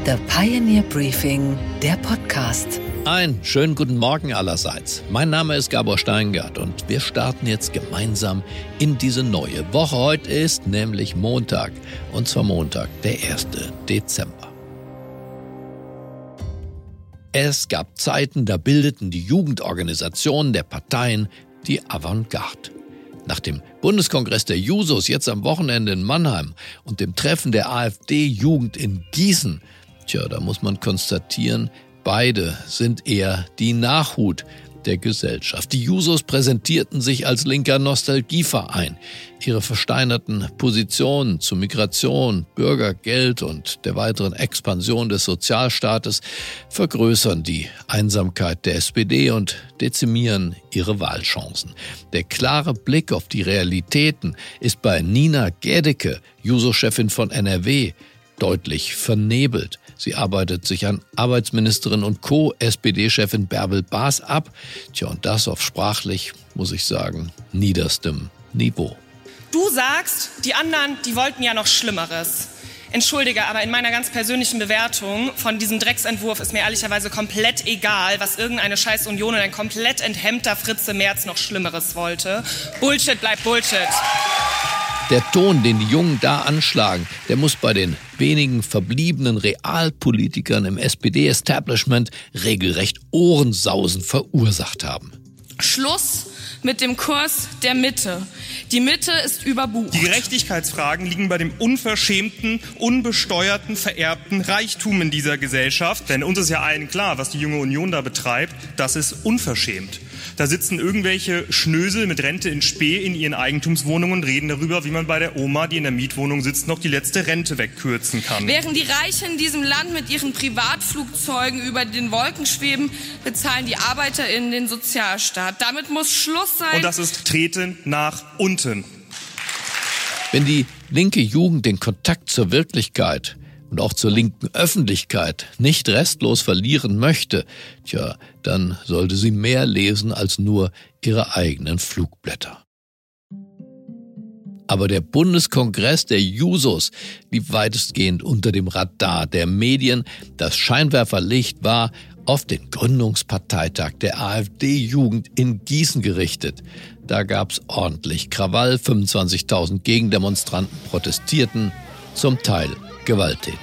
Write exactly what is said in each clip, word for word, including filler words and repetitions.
The Pioneer Briefing, der Podcast. Einen schönen guten Morgen allerseits. Mein Name ist Gabor Steingart und wir starten jetzt gemeinsam in diese neue Woche. Heute ist nämlich Montag, und zwar Montag, der erste Dezember. Es gab Zeiten, da bildeten die Jugendorganisationen der Parteien die Avantgarde. Nach dem Bundeskongress der Jusos jetzt am Wochenende in Mannheim und dem Treffen der AfD-Jugend in Gießen, tja, da muss man konstatieren, beide sind eher die Nachhut der Gesellschaft. Die Jusos präsentierten sich als linker Nostalgieverein. Ihre versteinerten Positionen zu Migration, Bürgergeld und der weiteren Expansion des Sozialstaates vergrößern die Einsamkeit der S P D und dezimieren ihre Wahlchancen. Der klare Blick auf die Realitäten ist bei Nina Gädecke, Juso-Chefin von N R W, deutlich vernebelt. Sie arbeitet sich an Arbeitsministerin und Co-S P D-Chefin Bärbel Baas ab. Tja, und das auf sprachlich, muss ich sagen, niederstem Niveau. Du sagst, die anderen, die wollten ja noch Schlimmeres. Entschuldige, aber in meiner ganz persönlichen Bewertung von diesem Drecksentwurf ist mir ehrlicherweise komplett egal, was irgendeine scheiß Union und ein komplett enthemmter Fritze Merz noch Schlimmeres wollte. Bullshit bleibt Bullshit. Der Ton, den die Jungen da anschlagen, der muss bei den wenigen verbliebenen Realpolitikern im S P D-Establishment regelrecht Ohrensausen verursacht haben. Schluss mit dem Kurs der Mitte. Die Mitte ist überbucht. Die Gerechtigkeitsfragen liegen bei dem unverschämten, unbesteuerten, vererbten Reichtum in dieser Gesellschaft. Denn uns ist ja allen klar, was die Junge Union da betreibt, das ist unverschämt. Da sitzen irgendwelche Schnösel mit Rente in Spee in ihren Eigentumswohnungen und reden darüber, wie man bei der Oma, die in der Mietwohnung sitzt, noch die letzte Rente wegkürzen kann. Während die Reichen in diesem Land mit ihren Privatflugzeugen über den Wolken schweben, bezahlen die ArbeiterInnen den Sozialstaat. Damit muss Schluss sein. Und das ist Treten nach unten. Wenn die linke Jugend den Kontakt zur Wirklichkeit und auch zur linken Öffentlichkeit nicht restlos verlieren möchte, tja, dann sollte sie mehr lesen als nur ihre eigenen Flugblätter. Aber der Bundeskongress der Jusos lief weitestgehend unter dem Radar der Medien. Das Scheinwerferlicht war auf den Gründungsparteitag der AfD-Jugend in Gießen gerichtet. Da gab's ordentlich Krawall, fünfundzwanzigtausend Gegendemonstranten protestierten, zum Teil gewalttätig.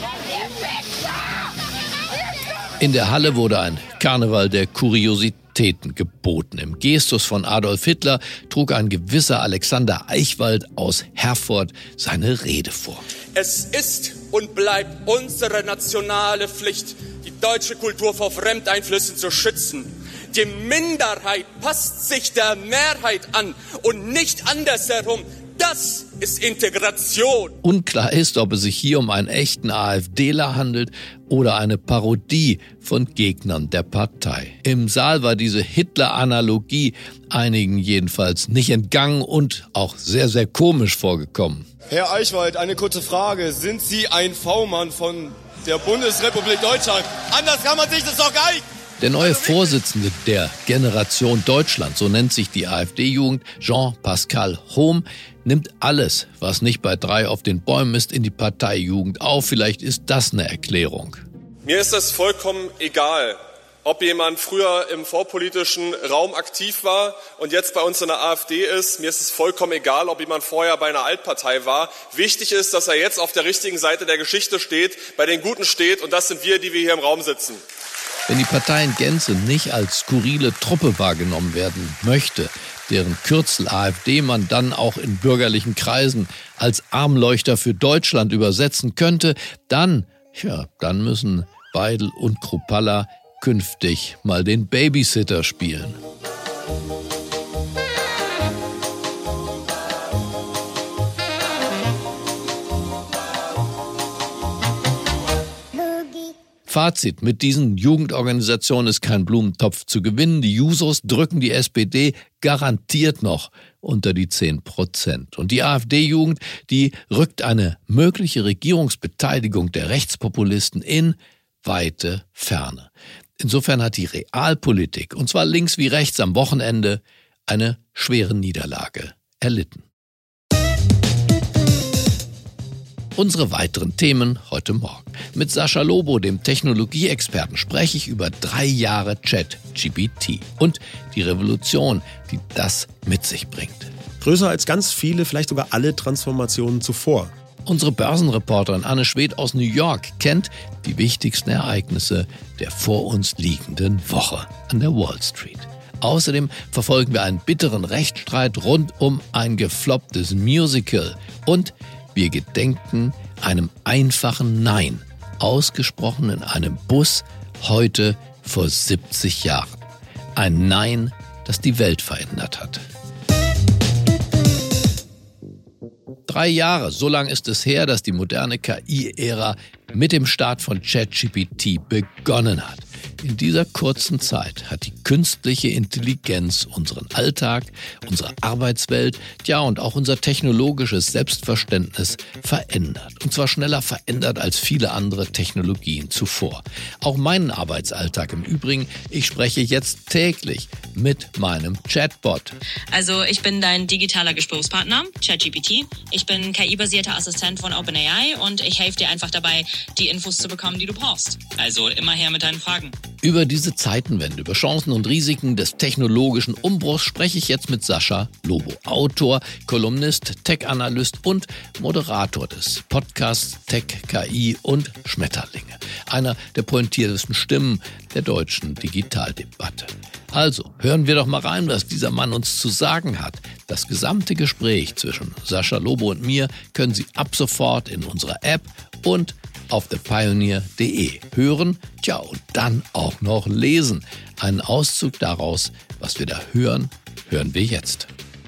In der Halle wurde ein Karneval der Kuriositäten geboten. Im Gestus von Adolf Hitler trug ein gewisser Alexander Eichwald aus Herford seine Rede vor. Es ist und bleibt unsere nationale Pflicht, die deutsche Kultur vor Fremdeinflüssen zu schützen. Die Minderheit passt sich der Mehrheit an und nicht andersherum. Das ist Integration. Unklar ist, ob es sich hier um einen echten AfDler handelt oder eine Parodie von Gegnern der Partei. Im Saal war diese Hitler-Analogie einigen jedenfalls nicht entgangen und auch sehr, sehr komisch vorgekommen. Herr Eichwald, eine kurze Frage. Sind Sie ein V-Mann von der Bundesrepublik Deutschland? Anders kann man sich das doch gar nicht... Der neue Vorsitzende der Generation Deutschland, so nennt sich die AfD-Jugend, Jean-Pascal Hohm, nimmt alles, was nicht bei drei auf den Bäumen ist, in die Parteijugend auf. Vielleicht ist das eine Erklärung. Mir ist es vollkommen egal, ob jemand früher im vorpolitischen Raum aktiv war und jetzt bei uns in der AfD ist. Mir ist es vollkommen egal, ob jemand vorher bei einer Altpartei war. Wichtig ist, dass er jetzt auf der richtigen Seite der Geschichte steht, bei den Guten steht. Und das sind wir, die wir hier im Raum sitzen. Wenn die Partei in Gänze nicht als skurrile Truppe wahrgenommen werden möchte, deren Kürzel AfD man dann auch in bürgerlichen Kreisen als Armleuchter für Deutschland übersetzen könnte, dann, ja, dann müssen Weidel und Kruppalla künftig mal den Babysitter spielen. Fazit: Mit diesen Jugendorganisationen ist kein Blumentopf zu gewinnen. Die Jusos drücken die S P D garantiert noch unter die zehn Prozent. Und die AfD-Jugend, die rückt eine mögliche Regierungsbeteiligung der Rechtspopulisten in weite Ferne. Insofern hat die Realpolitik, und zwar links wie rechts am Wochenende, eine schwere Niederlage erlitten. Unsere weiteren Themen heute Morgen. Mit Sascha Lobo, dem Technologieexperten, spreche ich über drei Jahre ChatGPT und die Revolution, die das mit sich bringt. Größer als ganz viele, vielleicht sogar alle Transformationen zuvor. Unsere Börsenreporterin Anne Schwedt aus New York kennt die wichtigsten Ereignisse der vor uns liegenden Woche an der Wall Street. Außerdem verfolgen wir einen bitteren Rechtsstreit rund um ein geflopptes Musical und wir gedenken einem einfachen Nein, ausgesprochen in einem Bus heute vor siebzig Jahren. Ein Nein, das die Welt verändert hat. Drei Jahre, so lang ist es her, dass die moderne K I-Ära mit dem Start von ChatGPT begonnen hat. In dieser kurzen Zeit hat die künstliche Intelligenz unseren Alltag, unsere Arbeitswelt, ja und auch unser technologisches Selbstverständnis verändert. Und zwar schneller verändert als viele andere Technologien zuvor. Auch meinen Arbeitsalltag im Übrigen. Ich spreche jetzt täglich mit meinem Chatbot. Also ich bin dein digitaler Gesprächspartner, ChatGPT. Ich bin K I-basierter Assistent von OpenAI und ich helfe dir einfach dabei, die Infos zu bekommen, die du brauchst. Also immer her mit deinen Fragen. Über diese Zeitenwende, über Chancen und Risiken des technologischen Umbruchs spreche ich jetzt mit Sascha Lobo, Autor, Kolumnist, Tech-Analyst und Moderator des Podcasts Tech, K I und Schmetterlinge. Einer der pointiertesten Stimmen der deutschen Digitaldebatte. Also, hören wir doch mal rein, was dieser Mann uns zu sagen hat. Das gesamte Gespräch zwischen Sascha Lobo und mir können Sie ab sofort in unserer App und auf the pioneer punkt de hören, tja, und dann auch noch lesen. Einen Auszug daraus, was wir da hören, hören wir jetzt.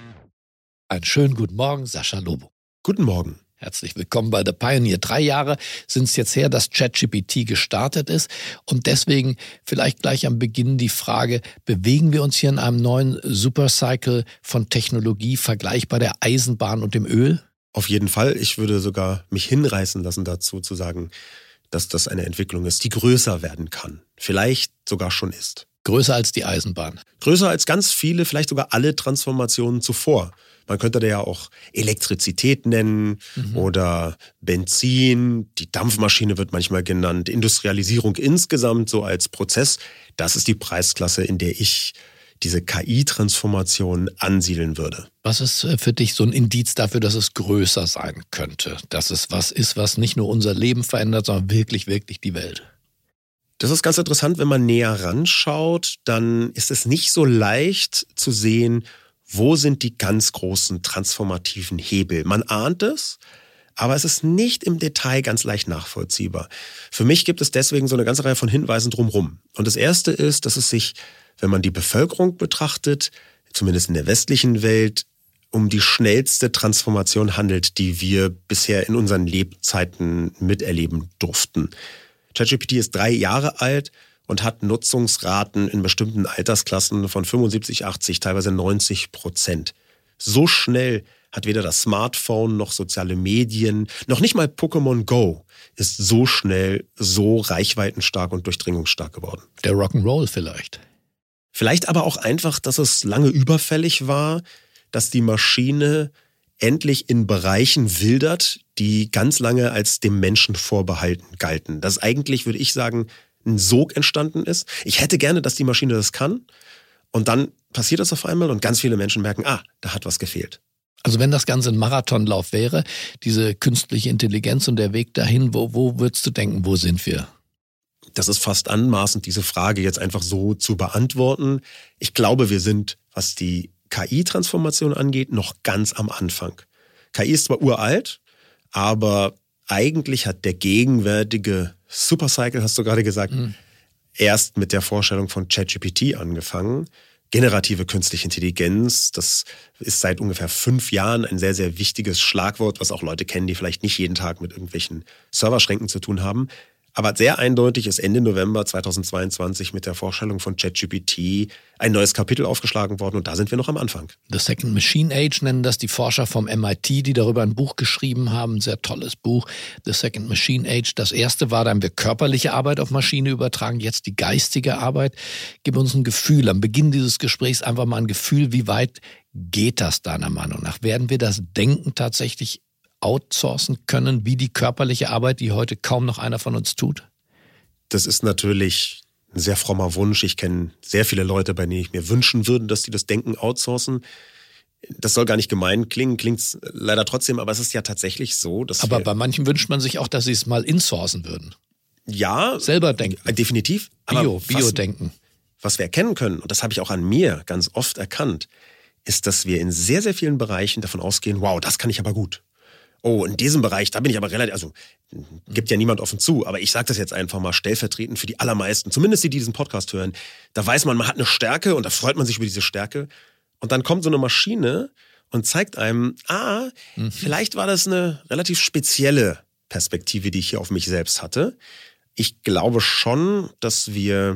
Einen schönen guten Morgen, Sascha Lobo. Guten Morgen. Herzlich willkommen bei The Pioneer. Drei Jahre sind es jetzt her, dass ChatGPT gestartet ist. Und deswegen vielleicht gleich am Beginn die Frage, bewegen wir uns hier in einem neuen Supercycle von Technologie vergleichbar der Eisenbahn und dem Öl? Auf jeden Fall. Ich würde sogar mich hinreißen lassen dazu zu sagen, dass das eine Entwicklung ist, die größer werden kann. Vielleicht sogar schon ist. Größer als die Eisenbahn. Größer als ganz viele, vielleicht sogar alle Transformationen zuvor. Man könnte da ja auch Elektrizität nennen mhm. oder Benzin. Die Dampfmaschine wird manchmal genannt. Industrialisierung insgesamt so als Prozess. Das ist die Preisklasse, in der ich diese K I-Transformation ansiedeln würde. Was ist für dich so ein Indiz dafür, dass es größer sein könnte? Dass es was ist, was nicht nur unser Leben verändert, sondern wirklich, wirklich die Welt? Das ist ganz interessant, wenn man näher ranschaut, dann ist es nicht so leicht zu sehen, wo sind die ganz großen transformativen Hebel. Man ahnt es, aber es ist nicht im Detail ganz leicht nachvollziehbar. Für mich gibt es deswegen so eine ganze Reihe von Hinweisen drumherum. Und das erste ist, dass es sich, wenn man die Bevölkerung betrachtet, zumindest in der westlichen Welt, um die schnellste Transformation handelt, die wir bisher in unseren Lebzeiten miterleben durften. ChatGPT ist drei Jahre alt und hat Nutzungsraten in bestimmten Altersklassen von fünfundsiebzig, achtzig, teilweise neunzig Prozent. So schnell hat weder das Smartphone noch soziale Medien, noch nicht mal Pokémon Go ist so schnell, so reichweitenstark und durchdringungsstark geworden. Der Rock'n'Roll vielleicht. Vielleicht aber auch einfach, dass es lange überfällig war, dass die Maschine endlich in Bereichen wildert, die ganz lange als dem Menschen vorbehalten galten. Dass eigentlich, würde ich sagen, ein Sog entstanden ist. Ich hätte gerne, dass die Maschine das kann. Und dann passiert das auf einmal und ganz viele Menschen merken, ah, da hat was gefehlt. Also wenn das Ganze ein Marathonlauf wäre, diese künstliche Intelligenz und der Weg dahin, wo, wo würdest du denken, wo sind wir? Das ist fast anmaßend, diese Frage jetzt einfach so zu beantworten. Ich glaube, wir sind, was die K I-Transformation angeht, noch ganz am Anfang. K I ist zwar uralt, aber eigentlich hat der gegenwärtige Supercycle, hast du gerade gesagt, mhm. erst mit der Vorstellung von ChatGPT angefangen. Generative künstliche Intelligenz, das ist seit ungefähr fünf Jahren ein sehr, sehr wichtiges Schlagwort, was auch Leute kennen, die vielleicht nicht jeden Tag mit irgendwelchen Serverschränken zu tun haben. Aber sehr eindeutig ist Ende November zweitausendzweiundzwanzig mit der Vorstellung von ChatGPT ein neues Kapitel aufgeschlagen worden und da sind wir noch am Anfang. The Second Machine Age nennen das die Forscher vom M I T, die darüber ein Buch geschrieben haben, ein sehr tolles Buch, The Second Machine Age. Das erste war, da haben wir körperliche Arbeit auf Maschine übertragen, jetzt die geistige Arbeit. Gib uns ein Gefühl, am Beginn dieses Gesprächs einfach mal ein Gefühl, wie weit geht das deiner Meinung nach? Werden wir das Denken tatsächlich outsourcen können, wie die körperliche Arbeit, die heute kaum noch einer von uns tut? Das ist natürlich ein sehr frommer Wunsch. Ich kenne sehr viele Leute, bei denen ich mir wünschen würde, dass die das Denken outsourcen. Das soll gar nicht gemein klingen, klingt es leider trotzdem, aber es ist ja tatsächlich so, dass Aber wir, bei manchen wünscht man sich auch, dass sie es mal insourcen würden. Ja. Selber denken. Definitiv. Bio, was, Bio-Denken. Was wir erkennen können, und das habe ich auch an mir ganz oft erkannt, ist, dass wir in sehr, sehr vielen Bereichen davon ausgehen, wow, das kann ich aber gut. Oh, in diesem Bereich, da bin ich aber relativ, also gibt ja niemand offen zu, aber ich sage das jetzt einfach mal stellvertretend für die allermeisten, zumindest die, die diesen Podcast hören. Da weiß man, man hat eine Stärke und da freut man sich über diese Stärke. Und dann kommt so eine Maschine und zeigt einem, ah, mhm. vielleicht war das eine relativ spezielle Perspektive, die ich hier auf mich selbst hatte. Ich glaube schon, dass wir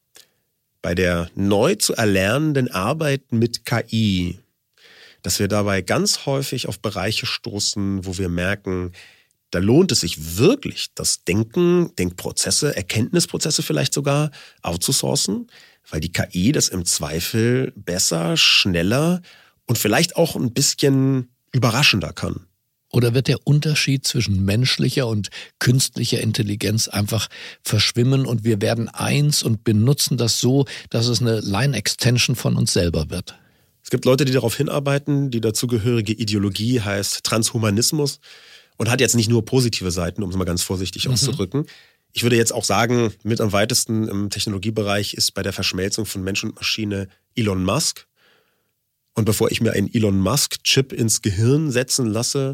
bei der neu zu erlernenden Arbeit mit K I, dass wir dabei ganz häufig auf Bereiche stoßen, wo wir merken, da lohnt es sich wirklich, das Denken, Denkprozesse, Erkenntnisprozesse vielleicht sogar outzusourcen, weil die K I das im Zweifel besser, schneller und vielleicht auch ein bisschen überraschender kann. Oder wird der Unterschied zwischen menschlicher und künstlicher Intelligenz einfach verschwimmen und wir werden eins und benutzen das so, dass es eine Line-Extension von uns selber wird? Es gibt Leute, die darauf hinarbeiten. Die dazugehörige Ideologie heißt Transhumanismus und hat jetzt nicht nur positive Seiten, um es mal ganz vorsichtig mhm. auszudrücken. Ich würde jetzt auch sagen, mit am weitesten im Technologiebereich ist bei der Verschmelzung von Mensch und Maschine Elon Musk. Und bevor ich mir einen Elon Musk-Chip ins Gehirn setzen lasse,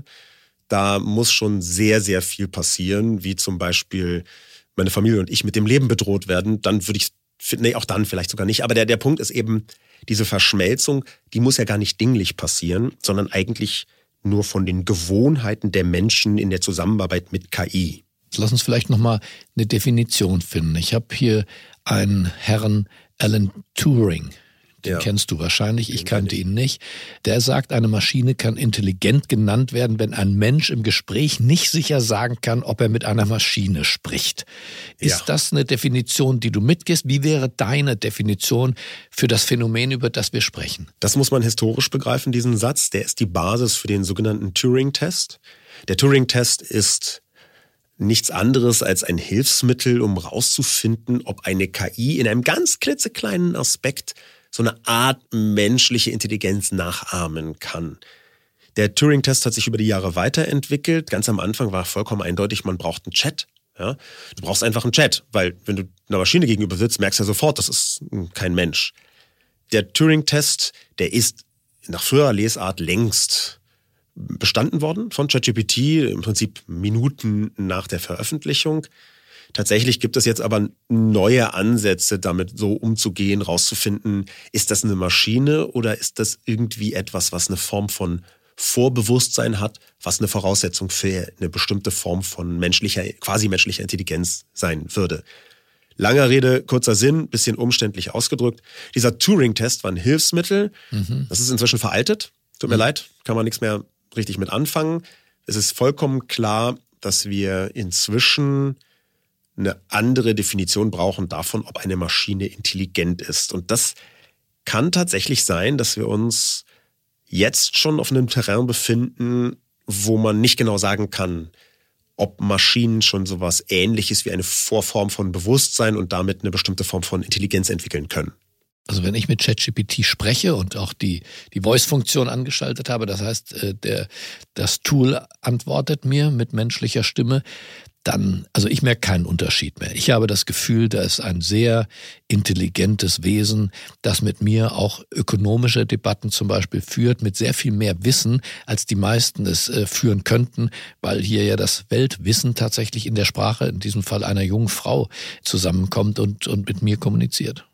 da muss schon sehr, sehr viel passieren, wie zum Beispiel meine Familie und ich mit dem Leben bedroht werden. Dann würde ich, nee, auch dann vielleicht sogar nicht. Aber der, der Punkt ist eben, diese Verschmelzung, die muss ja gar nicht dinglich passieren, sondern eigentlich nur von den Gewohnheiten der Menschen in der Zusammenarbeit mit K I. Lass uns vielleicht nochmal eine Definition finden. Ich habe hier einen Herrn Alan Turing. Den ja. kennst du wahrscheinlich, ich kannte ihn nicht. Der sagt, eine Maschine kann intelligent genannt werden, wenn ein Mensch im Gespräch nicht sicher sagen kann, ob er mit einer Maschine spricht. Ist ja. das eine Definition, die du mitgehst? Wie wäre deine Definition für das Phänomen, über das wir sprechen? Das muss man historisch begreifen, diesen Satz. Der ist die Basis für den sogenannten Turing-Test. Der Turing-Test ist nichts anderes als ein Hilfsmittel, um rauszufinden, ob eine K I in einem ganz klitzekleinen Aspekt so eine Art menschliche Intelligenz nachahmen kann. Der Turing-Test hat sich über die Jahre weiterentwickelt. Ganz am Anfang war vollkommen eindeutig, man braucht einen Chat. Ja? Du brauchst einfach einen Chat, weil wenn du einer Maschine gegenüber sitzt, merkst du ja sofort, das ist kein Mensch. Der Turing-Test, der ist nach früherer Lesart längst bestanden worden von ChatGPT, im Prinzip Minuten nach der Veröffentlichung. Tatsächlich gibt es jetzt aber neue Ansätze, damit so umzugehen, rauszufinden, ist das eine Maschine oder ist das irgendwie etwas, was eine Form von Vorbewusstsein hat, was eine Voraussetzung für eine bestimmte Form von menschlicher, quasi menschlicher Intelligenz sein würde. Langer Rede, kurzer Sinn, bisschen umständlich ausgedrückt. Dieser Turing-Test war ein Hilfsmittel. Mhm. Das ist inzwischen veraltet. Tut mir mhm. leid, kann man nichts mehr richtig mit anfangen. Es ist vollkommen klar, dass wir inzwischen eine andere Definition brauchen davon, ob eine Maschine intelligent ist. Und das kann tatsächlich sein, dass wir uns jetzt schon auf einem Terrain befinden, wo man nicht genau sagen kann, ob Maschinen schon sowas Ähnliches wie eine Vorform von Bewusstsein und damit eine bestimmte Form von Intelligenz entwickeln können. Also wenn ich mit ChatGPT spreche und auch die, die Voice-Funktion angeschaltet habe, das heißt, der, das Tool antwortet mir mit menschlicher Stimme, dann, also ich merke keinen Unterschied mehr. Ich habe das Gefühl, da ist ein sehr intelligentes Wesen, das mit mir auch ökonomische Debatten zum Beispiel führt, mit sehr viel mehr Wissen, als die meisten es äh, führen könnten, weil hier ja das Weltwissen tatsächlich in der Sprache, in diesem Fall einer jungen Frau, zusammenkommt und, und mit mir kommuniziert.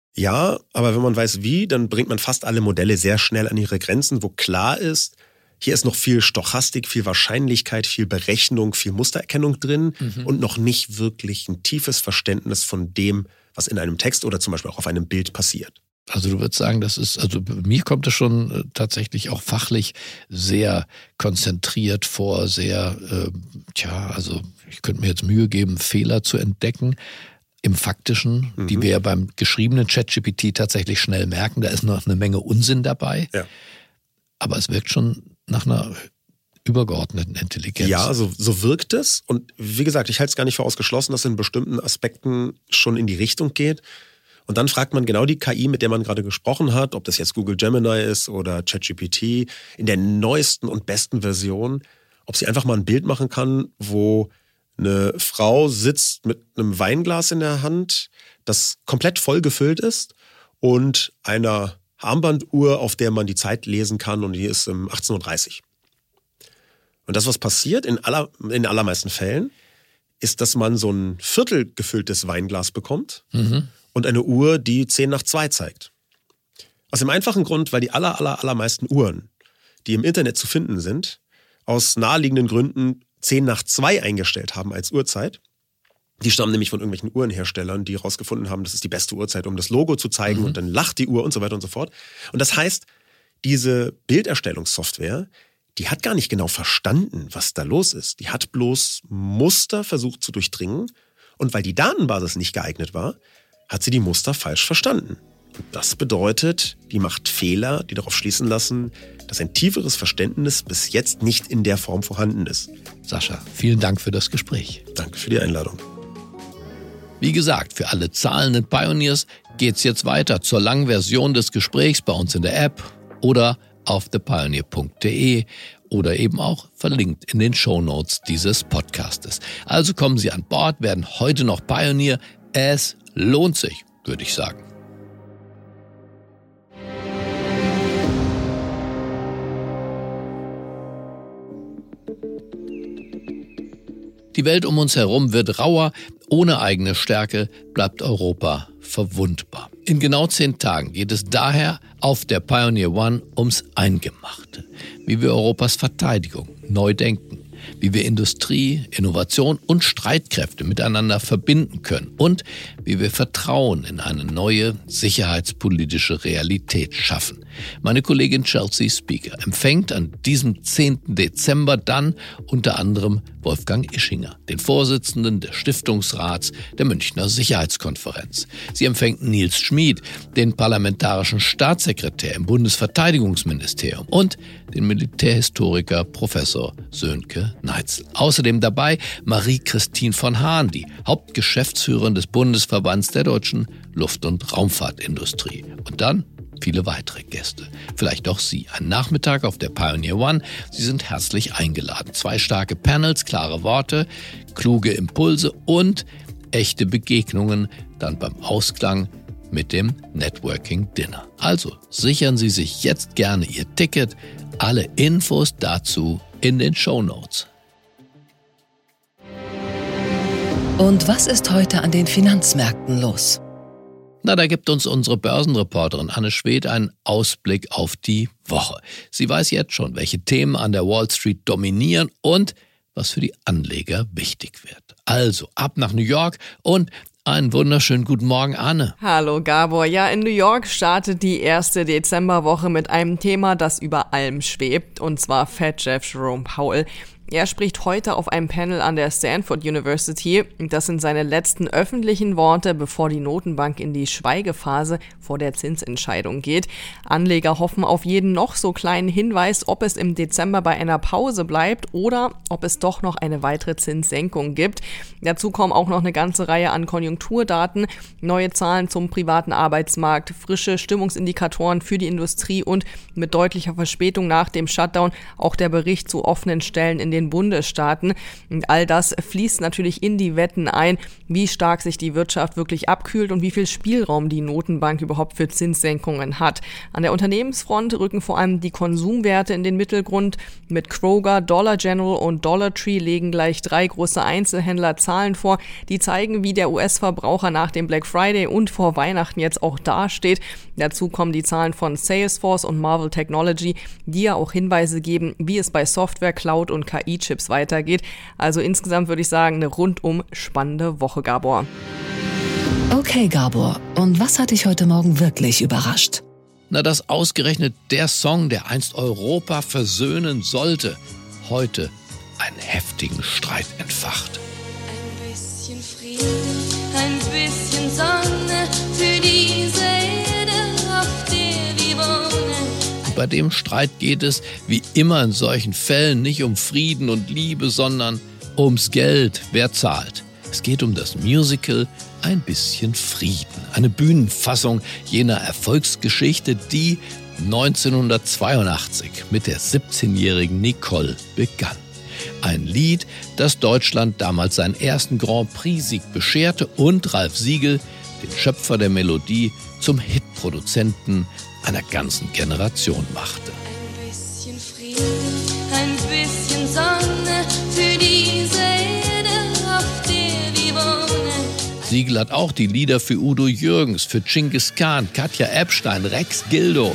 Ja, aber wenn man weiß wie, dann bringt man fast alle Modelle sehr schnell an ihre Grenzen, wo klar ist, hier ist noch viel Stochastik, viel Wahrscheinlichkeit, viel Berechnung, viel Mustererkennung drin mhm. und noch nicht wirklich ein tiefes Verständnis von dem, was in einem Text oder zum Beispiel auch auf einem Bild passiert. Also du würdest sagen, das ist, also bei mir kommt es schon tatsächlich auch fachlich sehr konzentriert vor, sehr, äh, tja, also ich könnte mir jetzt Mühe geben, Fehler zu entdecken. Im Faktischen, mhm. die wir ja beim geschriebenen ChatGPT tatsächlich schnell merken, da ist noch eine Menge Unsinn dabei. Ja. Aber es wirkt schon nach einer übergeordneten Intelligenz. Ja, so, so wirkt es. Und wie gesagt, ich halte es gar nicht für ausgeschlossen, dass es in bestimmten Aspekten schon in die Richtung geht. Und dann fragt man genau die K I, mit der man gerade gesprochen hat, ob das jetzt Google Gemini ist oder ChatGPT, in der neuesten und besten Version, ob sie einfach mal ein Bild machen kann, wo eine Frau sitzt mit einem Weinglas in der Hand, das komplett voll gefüllt ist, und einer Armbanduhr, auf der man die Zeit lesen kann, und die ist um achtzehn Uhr dreißig. Und das, was passiert in, aller, in den allermeisten Fällen, ist, dass man so ein viertel gefülltes Weinglas bekommt, mhm, und eine Uhr, die zehn nach zwei zeigt. Aus dem einfachen Grund, weil die aller, aller, allermeisten Uhren, die im Internet zu finden sind, aus naheliegenden Gründen zehn nach zwei eingestellt haben als Uhrzeit. Die stammen nämlich von irgendwelchen Uhrenherstellern, die herausgefunden haben, das ist die beste Uhrzeit, um das Logo zu zeigen, mhm, und dann lacht die Uhr und so weiter und so fort. Und das heißt, diese Bilderstellungssoftware, die hat gar nicht genau verstanden, was da los ist. Die hat bloß Muster versucht zu durchdringen, und weil die Datenbasis nicht geeignet war, hat sie die Muster falsch verstanden. Und das bedeutet, die macht Fehler, die darauf schließen lassen, dass ein tieferes Verständnis bis jetzt nicht in der Form vorhanden ist. Sascha, vielen Dank für das Gespräch. Danke für die Einladung. Wie gesagt, für alle zahlenden Pioneers geht's jetzt weiter zur langen Version des Gesprächs bei uns in der App oder auf the pioneer punkt de oder eben auch verlinkt in den Shownotes dieses Podcastes. Also kommen Sie an Bord, werden heute noch Pioneer. Es lohnt sich, würde ich sagen. Die Welt um uns herum wird rauer. Ohne eigene Stärke bleibt Europa verwundbar. In genau zehn Tagen geht es daher auf der Pioneer One ums Eingemachte. Wie wir Europas Verteidigung neu denken. Wie wir Industrie, Innovation und Streitkräfte miteinander verbinden können. Und wie wir Vertrauen in eine neue sicherheitspolitische Realität schaffen. Meine Kollegin Chelsea Speaker empfängt an diesem zehnten Dezember dann unter anderem Wolfgang Ischinger, den Vorsitzenden des Stiftungsrats der Münchner Sicherheitskonferenz. Sie empfängt Nils Schmid, den parlamentarischen Staatssekretär im Bundesverteidigungsministerium, und den Militärhistoriker Professor Sönke Neitzel. Außerdem dabei Marie-Christine von Hahn, die Hauptgeschäftsführerin des Bundesverbands der deutschen Luft- und Raumfahrtindustrie. Und dann viele weitere Gäste. Vielleicht auch Sie. Ein Nachmittag auf der Pioneer One. Sie sind herzlich eingeladen. Zwei starke Panels, klare Worte, kluge Impulse und echte Begegnungen dann beim Ausklang mit dem Networking Dinner. Also sichern Sie sich jetzt gerne Ihr Ticket. Alle Infos dazu in den Shownotes. Und was ist heute an den Finanzmärkten los? Na, da gibt uns unsere Börsenreporterin Anne Schwedt einen Ausblick auf die Woche. Sie weiß jetzt schon, welche Themen an der Wall Street dominieren und was für die Anleger wichtig wird. Also ab nach New York und einen wunderschönen guten Morgen, Anne. Hallo Gabor. Ja, in New York startet die erste Dezemberwoche mit einem Thema, das über allem schwebt, und zwar Fed-Chef Jerome Powell. Er spricht heute auf einem Panel an der Stanford University. Das sind seine letzten öffentlichen Worte, bevor die Notenbank in die Schweigephase vor der Zinsentscheidung geht. Anleger hoffen auf jeden noch so kleinen Hinweis, ob es im Dezember bei einer Pause bleibt oder ob es doch noch eine weitere Zinssenkung gibt. Dazu kommen auch noch eine ganze Reihe an Konjunkturdaten, neue Zahlen zum privaten Arbeitsmarkt, frische Stimmungsindikatoren für die Industrie und mit deutlicher Verspätung nach dem Shutdown auch der Bericht zu offenen Stellen in den Bundesstaaten. Und all das fließt natürlich in die Wetten ein, wie stark sich die Wirtschaft wirklich abkühlt und wie viel Spielraum die Notenbank überhaupt für Zinssenkungen hat. An der Unternehmensfront rücken vor allem die Konsumwerte in den Mittelgrund. Mit Kroger, Dollar General und Dollar Tree legen gleich drei große Einzelhändler Zahlen vor, die zeigen, wie der U S-Verbraucher nach dem Black Friday und vor Weihnachten jetzt auch dasteht. Dazu kommen die Zahlen von Salesforce und Marvell Technology, die ja auch Hinweise geben, wie es bei Software, Cloud und K I-Chips weitergeht. Also insgesamt würde ich sagen, eine rundum spannende Woche, Gabor. Okay, Gabor. Und was hat dich heute Morgen wirklich überrascht? Na, dass ausgerechnet der Song, der einst Europa versöhnen sollte, heute einen heftigen Streit entfacht. Ein bisschen Frieden, ein bisschen Sonne für diese Erde, auf der wir wohnen. bei dem Streit geht es, wie immer in solchen Fällen, nicht um Frieden und Liebe, sondern ums Geld. Wer zahlt? Es geht um das Musical Ein bisschen Frieden. Eine Bühnenfassung jener Erfolgsgeschichte, die neunzehnhundertzweiundachtzig mit der siebzehnjährigen Nicole begann. Ein Lied, das Deutschland damals seinen ersten Grand Prix-Sieg bescherte und Ralf Siegel, den Schöpfer der Melodie, zum Hitproduzenten einer ganzen Generation machte. Ein bisschen Frieden, ein bisschen Sonne für diese Erde, auf der wir wohnen. Siegel hat auch die Lieder für Udo Jürgens, für Genghis Khan, Katja Epstein, Rex Gildo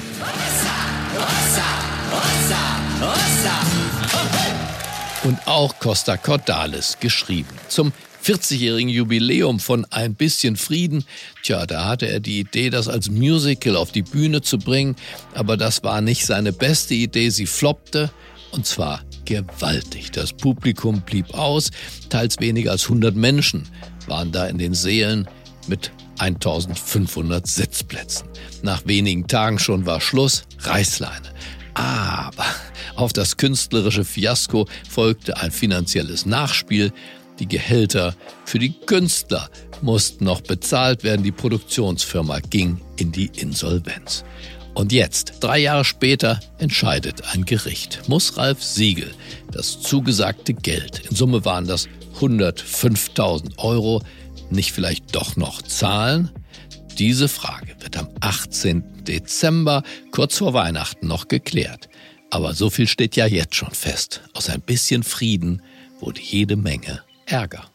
und auch Costa Cordalis geschrieben. Zum vierzigjährigen Jubiläum von Ein bisschen Frieden, tja, da hatte er die Idee, das als Musical auf die Bühne zu bringen, aber das war nicht seine beste Idee, sie floppte, und zwar gewaltig. Das Publikum blieb aus, teils weniger als hundert Menschen waren da in den Sälen mit eintausendfünfhundert Sitzplätzen. Nach wenigen Tagen schon war Schluss, Reißleine. Aber auf das künstlerische Fiasko folgte ein finanzielles Nachspiel. Die Gehälter für die Künstler mussten noch bezahlt werden. Die Produktionsfirma ging in die Insolvenz. Und jetzt, drei Jahre später, entscheidet ein Gericht. Muss Ralf Siegel das zugesagte Geld, in Summe waren das hundertfünftausend Euro, nicht vielleicht doch noch zahlen? Diese Frage wird am achtzehnten Dezember, kurz vor Weihnachten, noch geklärt. Aber so viel steht ja jetzt schon fest. Aus ein bisschen Frieden wurde jede Menge Ärger.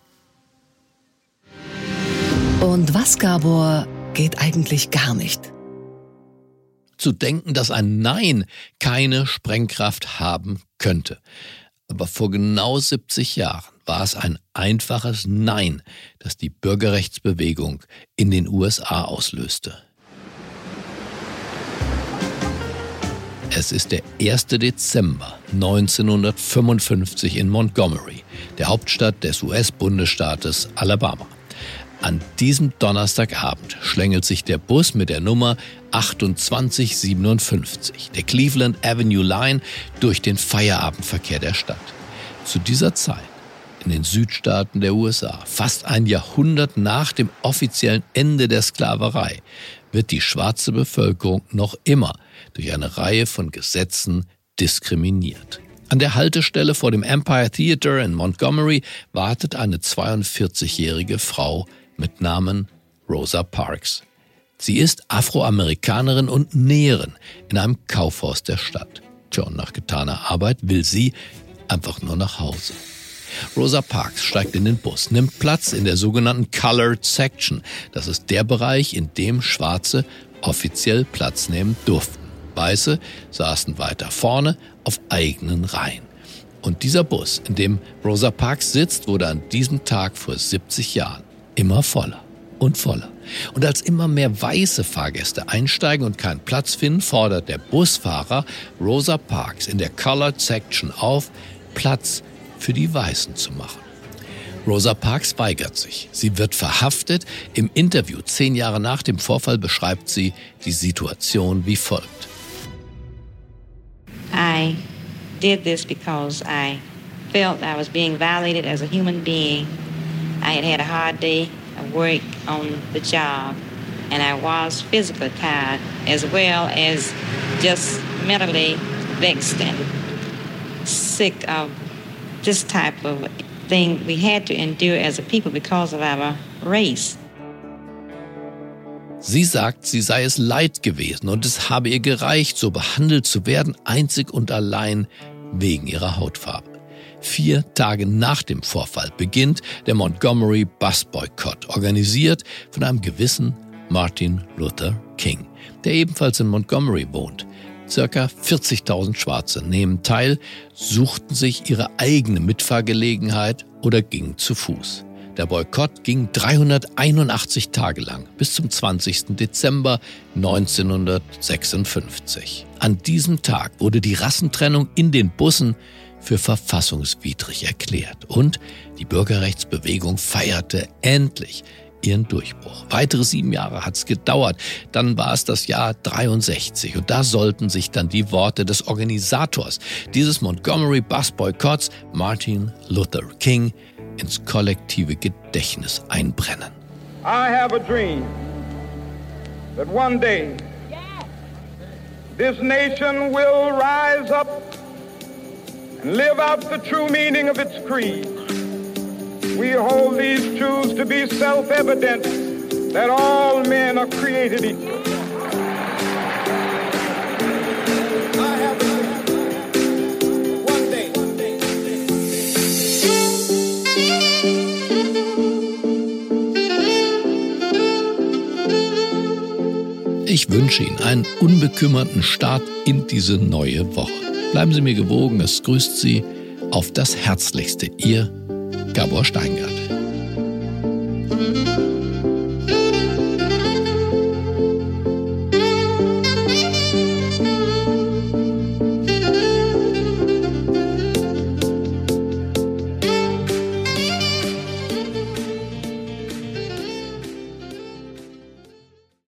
Und was, Gabor, geht eigentlich gar nicht? Zu denken, dass ein Nein keine Sprengkraft haben könnte. Aber vor genau siebzig Jahren war es ein einfaches Nein, das die Bürgerrechtsbewegung in den U S A auslöste. Es ist der erste Dezember neunzehnhundertfünfundfünfzig in Montgomery, der Hauptstadt des U S-Bundesstaates Alabama. An diesem Donnerstagabend schlängelt sich der Bus mit der Nummer achtundzwanzig siebenundfünfzig, der Cleveland Avenue Line, durch den Feierabendverkehr der Stadt. Zu dieser Zeit, in den Südstaaten der U S A, fast ein Jahrhundert nach dem offiziellen Ende der Sklaverei, wird die schwarze Bevölkerung noch immer durch eine Reihe von Gesetzen diskriminiert. An der Haltestelle vor dem Empire Theater in Montgomery wartet eine zweiundvierzigjährige Frau mit Namen Rosa Parks. Sie ist Afroamerikanerin und Näherin in einem Kaufhaus der Stadt. Tja, und nach getaner Arbeit will sie einfach nur nach Hause. Rosa Parks steigt in den Bus, nimmt Platz in der sogenannten Colored Section. Das ist der Bereich, in dem Schwarze offiziell Platz nehmen durften. Weiße saßen weiter vorne auf eigenen Reihen. Und dieser Bus, in dem Rosa Parks sitzt, wurde an diesem Tag vor siebzig Jahren immer voller und voller. Und als immer mehr weiße Fahrgäste einsteigen und keinen Platz finden, fordert der Busfahrer Rosa Parks in der Colored Section auf, Platz für die Weißen zu machen. Rosa Parks weigert sich. Sie wird verhaftet. Im Interview zehn Jahre nach dem Vorfall beschreibt sie die Situation wie folgt. I did this because I felt I was being violated as a human being. I had had a hard day of work on the job, and I was physically tired as well as just mentally vexed and sick of this type of thing we had to endure as a people because of our race. Sie sagt, sie sei es leid gewesen und es habe ihr gereicht, so behandelt zu werden, einzig und allein wegen ihrer Hautfarbe. Vier Tage nach dem Vorfall beginnt der Montgomery Bus Boycott, organisiert von einem gewissen Martin Luther King, der ebenfalls in Montgomery wohnt. Circa vierzigtausend Schwarze nehmen teil, suchten sich ihre eigene Mitfahrgelegenheit oder gingen zu Fuß. Der Boykott ging dreihunderteinundachtzig Tage lang, bis zum zwanzigsten Dezember neunzehnhundertsechsundfünfzig. An diesem Tag wurde die Rassentrennung in den Bussen für verfassungswidrig erklärt und die Bürgerrechtsbewegung feierte endlich ihren Durchbruch. Weitere sieben Jahre hat's gedauert. Dann war es das Jahr dreiundsechzig und da sollten sich dann die Worte des Organisators dieses Montgomery Bus Boykotts, Martin Luther King, ins kollektive Gedächtnis einbrennen. I have a dream that one day this nation will rise up and live out the true meaning of its creed. We hold these truths to be self-evident, that all men are created equal. I have a dream. One day. Ich wünsche Ihnen einen unbekümmerten Start in diese neue Woche. Bleiben Sie mir gewogen, es grüßt Sie auf das Herzlichste, Ihr Gabor Steingart.